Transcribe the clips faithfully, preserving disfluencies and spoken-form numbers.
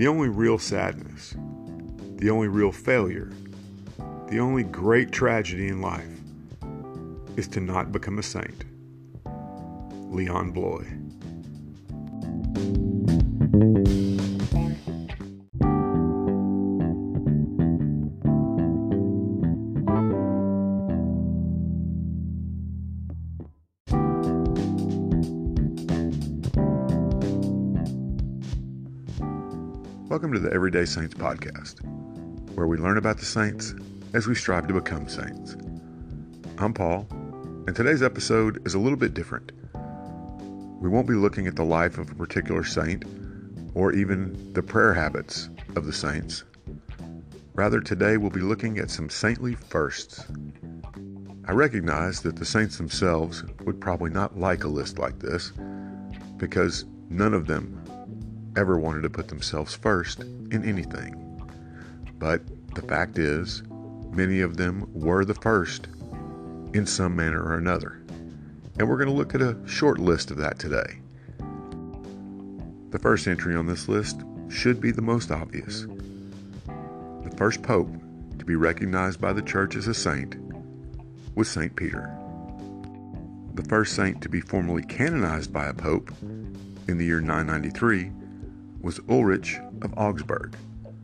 The only real sadness, the only real failure, the only great tragedy in life is to not become a saint. Leon Bloy. Welcome to the Everyday Saints podcast, where we learn about the saints as we strive to become saints. I'm Paul, and today's episode is a little bit different. We won't be looking at the life of a particular saint, or even the prayer habits of the saints. Rather, today we'll be looking at some saintly firsts. I recognize that the saints themselves would probably not like a list like this, because none of them ever wanted to put themselves first in anything. But the fact is, many of them were the first in some manner or another. And we're going to look at a short list of that today. The first entry on this list should be the most obvious. The first pope to be recognized by the church as a saint was Saint Peter. The first saint to be formally canonized by a pope in the year nine ninety-three was Ulrich of Augsburg.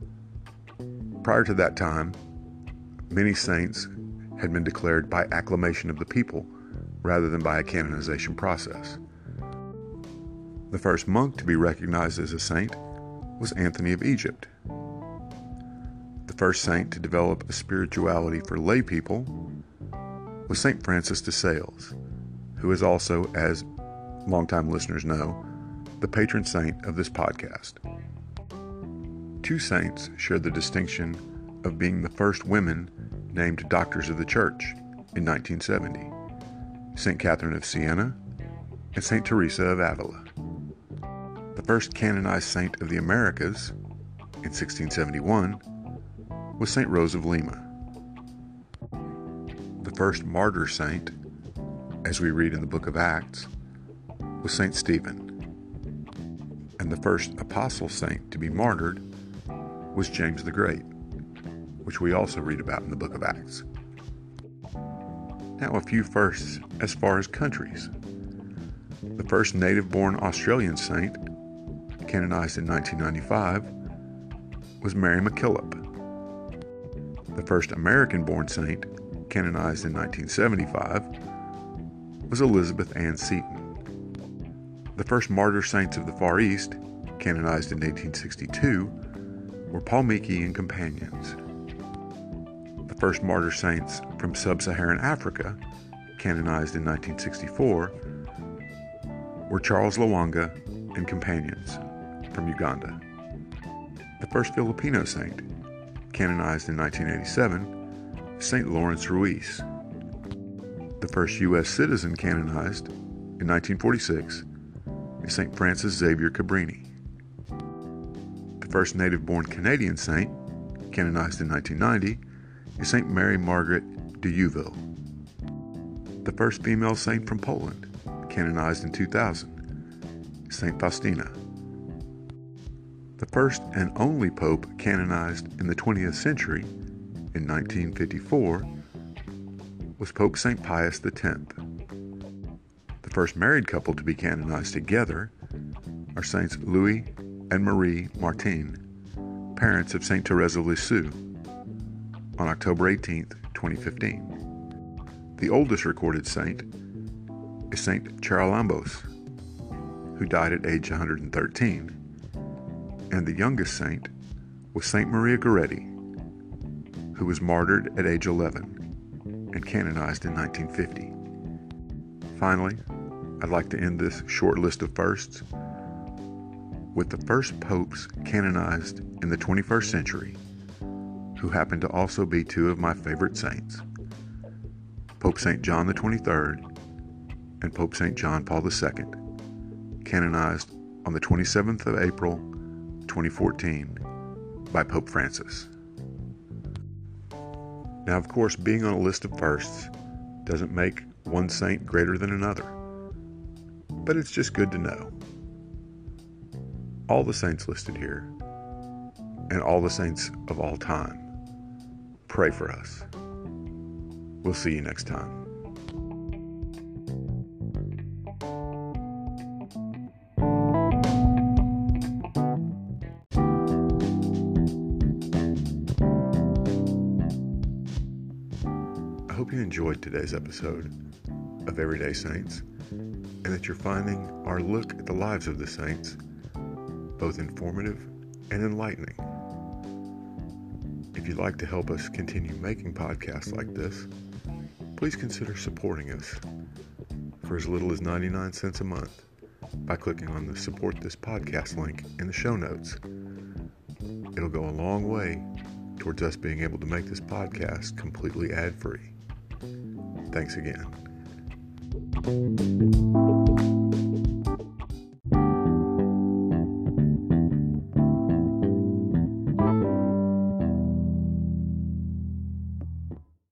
Prior to that time, many saints had been declared by acclamation of the people rather than by a canonization process. The first monk to be recognized as a saint was Anthony of Egypt. The first saint to develop a spirituality for lay people was Saint Francis de Sales, who is also, as longtime listeners know, the patron saint of this podcast. Two saints shared the distinction of being the first women named doctors of the church in nineteen seventy, Saint Catherine of Siena and Saint Teresa of Avila. The first canonized saint of the Americas in sixteen seventy-one was Saint Rose of Lima. The first martyr saint, as we read in the book of Acts, was Saint Stephen. And the first apostle saint to be martyred was James the Great, which we also read about in the book of Acts. Now a few firsts as far as countries. The first native-born Australian saint, canonized in nineteen ninety-five, was Mary MacKillop. The first American-born saint, canonized in nineteen seventy-five, was Elizabeth Ann Seton. The first martyr saints of the Far East, canonized in eighteen sixty-two, were Paul Miki and companions. The first martyr saints from sub-Saharan Africa, canonized in nineteen sixty-four, were Charles Lwanga and companions from Uganda. The first Filipino saint, canonized in nineteen eighty-seven, is Saint Lawrence Ruiz. The first U S citizen canonized in nineteen forty-six is Saint Francis Xavier Cabrini. The first native-born Canadian saint, canonized in nineteen ninety, is Saint Mary Margaret de Youville. The first female saint from Poland, canonized in two thousand, is Saint Faustina. The first and only pope canonized in the twentieth century, in nineteen fifty-four, was Pope Saint Pius the tenth. The first married couple to be canonized together are Saints Louis and Marie Martin, parents of Saint Therese of Lisieux, on October eighteenth, twenty fifteen. The oldest recorded saint is Saint Charalambos, who died at age one hundred thirteen, and the youngest saint was Saint Maria Goretti, who was martyred at age eleven and canonized in nineteen fifty. Finally, I'd like to end this short list of firsts with the first popes canonized in the twenty-first century, who happen to also be two of my favorite saints, Pope Saint John the twenty-third and Pope Saint John Paul the second, canonized on the twenty-seventh of April, twenty fourteen, by Pope Francis. Now, of course, being on a list of firsts doesn't make one saint greater than another, but it's just good to know. All the saints listed here and all the saints of all time, pray for us. We'll see you next time. I hope you enjoyed today's episode of Everyday Saints, and that you're finding our look at the lives of the saints both informative and enlightening. If you'd like to help us continue making podcasts like this, please consider supporting us for as little as ninety-nine cents a month by clicking on the Support This Podcast link in the show notes. It'll go a long way towards us being able to make this podcast completely ad-free. Thanks again.